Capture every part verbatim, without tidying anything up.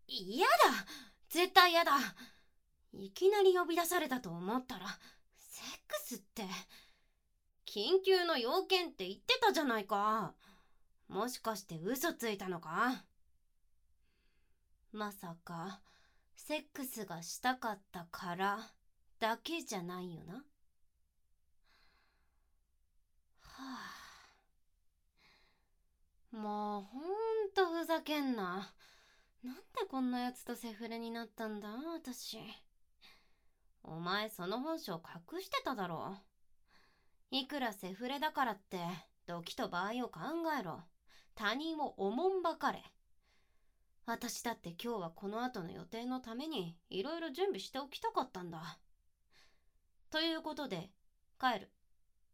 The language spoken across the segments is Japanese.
嫌だ、絶対嫌だ。いきなり呼び出されたと思ったら、セックスって緊急の要件って言ってたじゃないか。もしかして嘘ついたのか？まさかセックスがしたかったからだけじゃないよな。はあ、もうほんとふざけんな。なんでこんなやつとセフレになったんだ私。お前その本性隠してただろ。いくらセフレだからって時と場合を考えろ。他人をおもんばかれ。私だって今日はこの後の予定のためにいろいろ準備しておきたかったんだ。ということで帰る。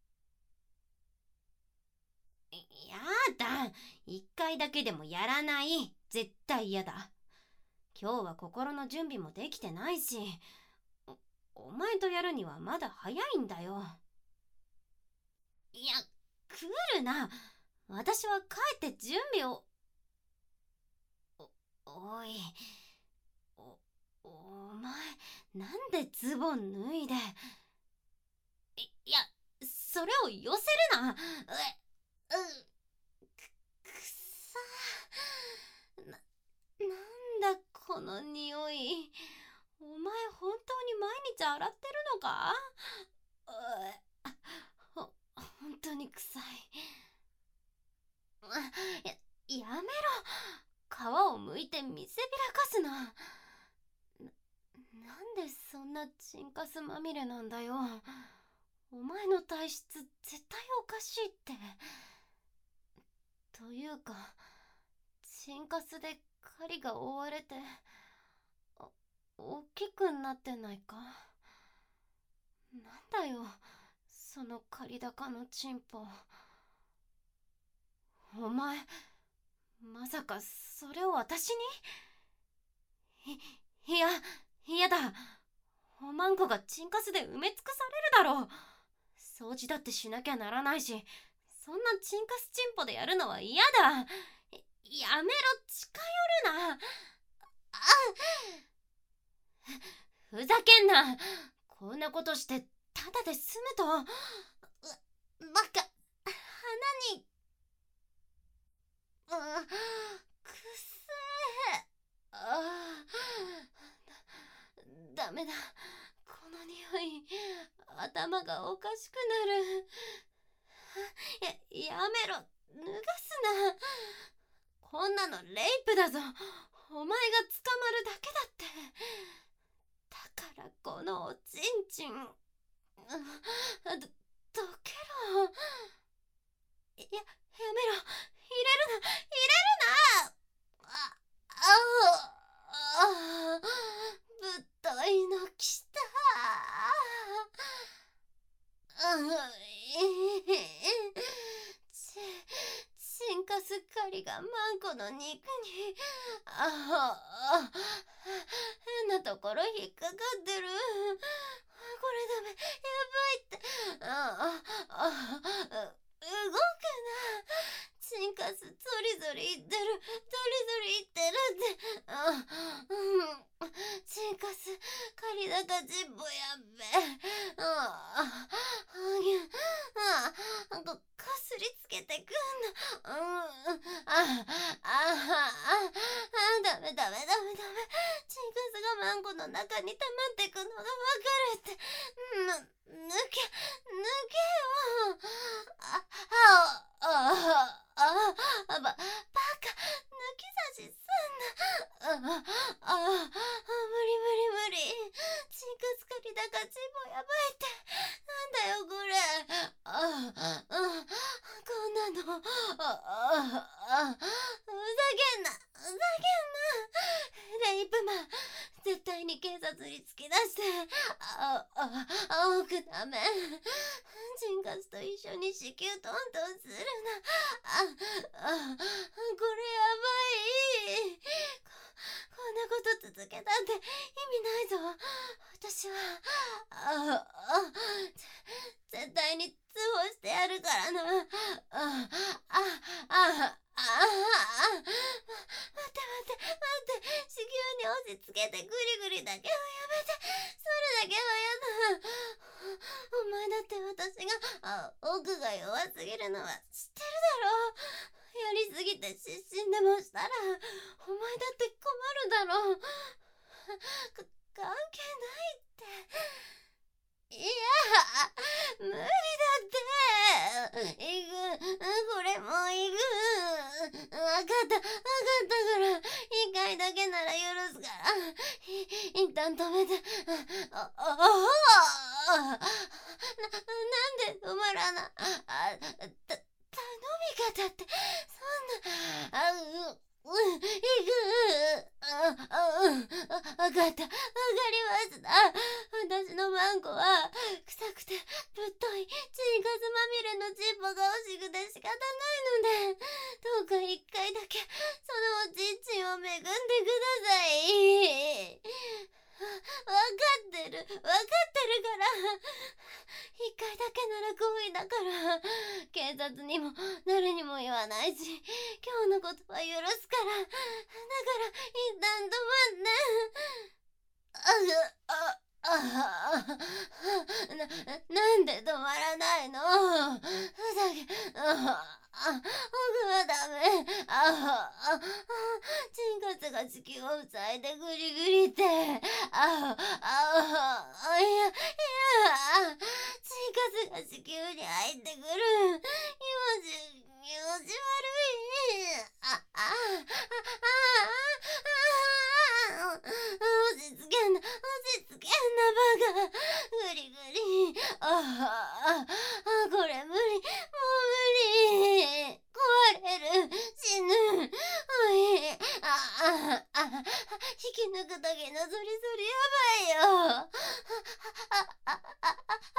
やだ、一回だけでもやらない。絶対嫌だ。今日は心の準備もできてないし、お、お前とやるにはまだ早いんだよ。いや、来るな。私は帰って準備を。お、おい、お、お前、なんでズボン脱いで。い、いや、それを寄せるな。う、う、く、くさ。な、なんだこの匂い。お前本当に毎日洗ってるのか？う、ほ、本当に臭い。や、やめろ。皮を剥いて見せびらかすな。な、なんでそんなチンカスまみれなんだよ。お前の体質絶対おかしいって。というか、チンカスで狩りが覆われて、お、大きくなってないか？なんだよ、その狩り高のチンポ。お前、まさかそれを私に？い、いや、嫌だ。おまんこがチンカスで埋め尽くされるだろう。掃除だってしなきゃならないし、そんなチンカスチンポでやるのは嫌だ。やめろ、近寄るな。あ、ふざけんな。こんなことしてただで済むと。バカ、鼻に。う、くせえ。あ、だ、ダメだ。この匂い、頭がおかしくなる。や、やめろ、脱がすな。こんなのレイプだぞ。お前が捕まるだけだって。だからこのおちんちん、ど、どけろ。や、やめろ、入れるな、入れるな。あ、ああ、ぶっといのきた。チ、チンカス狩りがマンコの肉に。ああ、変なところ引っかかってる。これダメ、やばいって。ああ、あ、動くな。チンカスゾリゾリいってる、ゾリゾリいってるって。あ、うん、チンカス狩り高チンポやっべ。ああ、あ、こ、かすりつけてくんな。うん、あ、あ、あ、ダメダメダメダメ。チンカスがマンコの中に溜まってくのがわかるって。ぬ、抜け、抜けよ。あ、あ、あ、あ、あ、ば、バカ、抜き差しすんな。あ、あ、あ、無理無理無理。チンカス狩り高チンポやばいって。なんだよこれ。あ、あ、こんなの。あ、あ、あ、ふざけんな、ふざけんな。レイプマン、絶対に警察に突き出して。あ、あ、青くダメ。チンカスと一緒に子宮トントンするな。あ、あ、これやばい。こ、こんなこと続けたって意味ないぞ。私は、あ、あ、絶対に通報してやるからな。あ、あ、あ、あ、あ、あ、待って待って待って、子宮しつけてグリグリだけはやめて。それだけはやだ。お前だって私があ奥が弱すぎるのは知ってるだろ。やりすぎて失神でもしたらお前だって困るだろう。か関係ないって。いや無理だって。イグこれもうイグわかったわかったから一回だけなら許すからい一旦止めて。あああななんで止まらなあた頼み方ってそんなあうういぐあああわかったわかりました。私のマンコは臭くてぶっといチンカスまみれのチンポが惜しくて仕方ないのでどうか一回だけそのおちんちんを恵んでください。わかってるわかってるから一回だけなら好意だから警察にも誰にも言わないし今日のことは許すからだから一旦止まってあああななんで止まらないの。ふざけああ僕はダメ。ああチンカスが地球を塞いでグリグリってあああいやいやチンカスが地球に入ってくる気持ち気持ち悪い。あああああ落ち着けんな落ち着けんなバカグリグリああこれ無理もう無理壊れる死ぬおいあああ引き抜く時のゾリゾリやばいよ。あああああ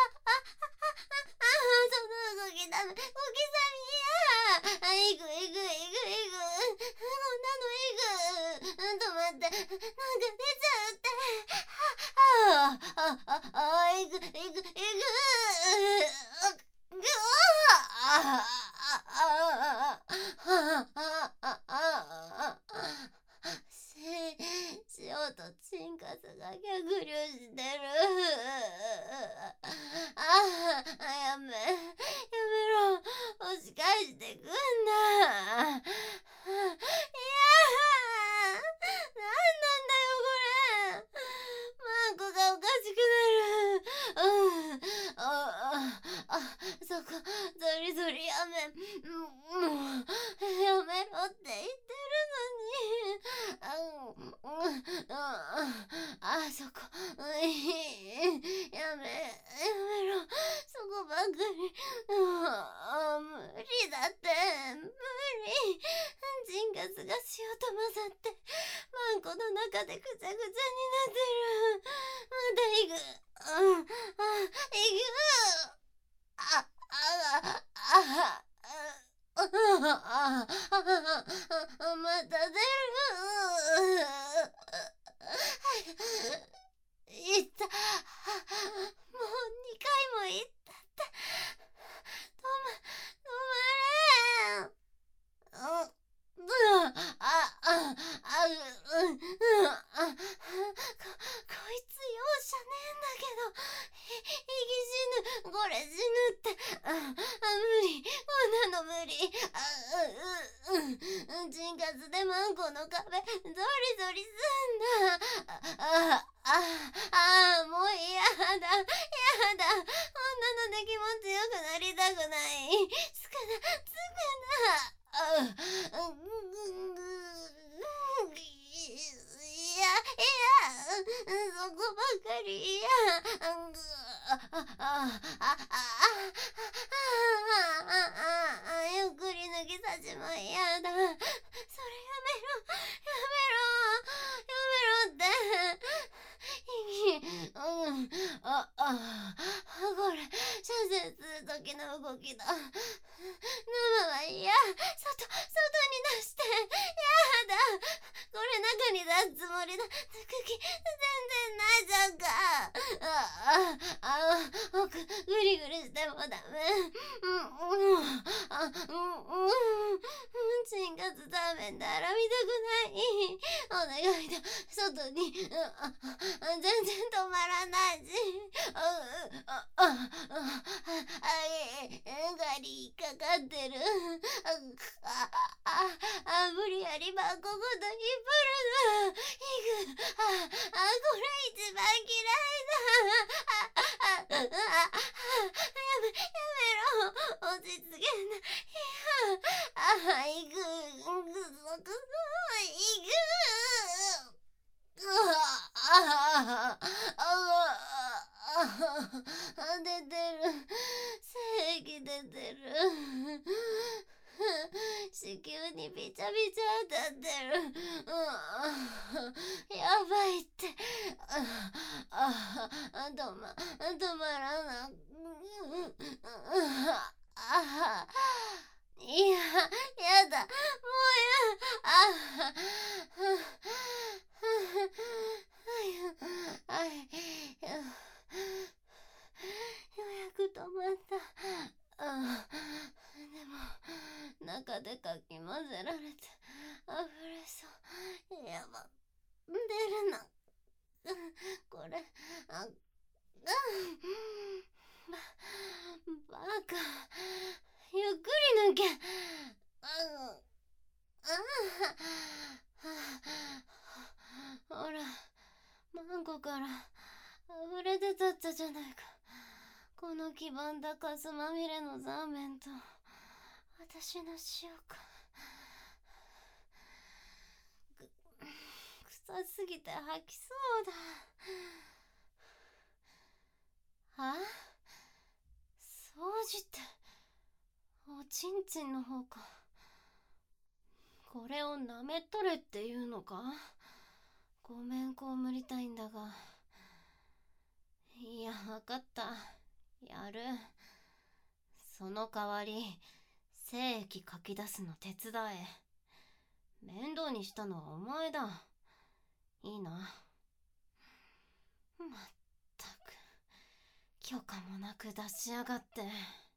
その動きダメ小刻みやいぐいぐいぐいぐこんなのいぐ止まってなんか出ちゃうってあああああいぐいぐいぐぐあ塩とチンカスが逆流してる。ああやめやめろ押し返してくんな。いやなんなんだよこれマンコがおかしくなる。うんああそこゾリゾリやめもうやめろって言ってるのにああそこやめやめろそこばっかり無理だって無理。チンカスが塩と混ざってマンコの中でぐちゃぐちゃになってる。まだいぐうんあいぐあああああまた出るいったもうにかいもいったって止ま止まれんああああううんあここいつ容赦ねえんだけどい生き死ぬこれ死ぬってああ無理こんなの無理あうううんチンカスでマンコの壁ゾリゾリすんだあああもうやだやだこんなので気持ちよくなりたくないつくなつくなあういやいやそこばかりいやあああああゆっくり抜き差しも嫌だ。それやめろやめろやめろってうんああこれ射精する時の動きだ。生は嫌外外に出してやだこれ中に出すつもりだ。抜く気全然ないじゃんか。あああ奥グリグリしてもダメ。うんうんあうんうんチンカスダメなら見たくない。 願いだ。外に、うん、ああ全然止まらないし、あああああえガリかかってる。あああ無理やりバンコごと引っ張るな。引く。ああこれ一番嫌いだ。ああああやめやめろ。落ち着けな。いやあ行くくそくそ行く。うわあああ出てる。精液出てる。子宮にびちゃびちゃ当たってる。やばいって。ああ止ま止まらな。あいややだもうやああようやく止まった。あでも中でかき混ぜられてあふれそう。やば出るなこれ。あバカゆっくり抜け。ああほらマンコから溢れ出たったじゃないか。この黄ばんだカスまみれのザーメンと私の塩か。臭すぎて吐きそうだ。あ掃除っておちんちんの方か。これをなめとれっていうのか。ごめん被りたいんだが。いやわかった、やる。その代わり精液かき出すの手伝え。面倒にしたのはお前だ。いいな。まったく許可もなく出しやがって。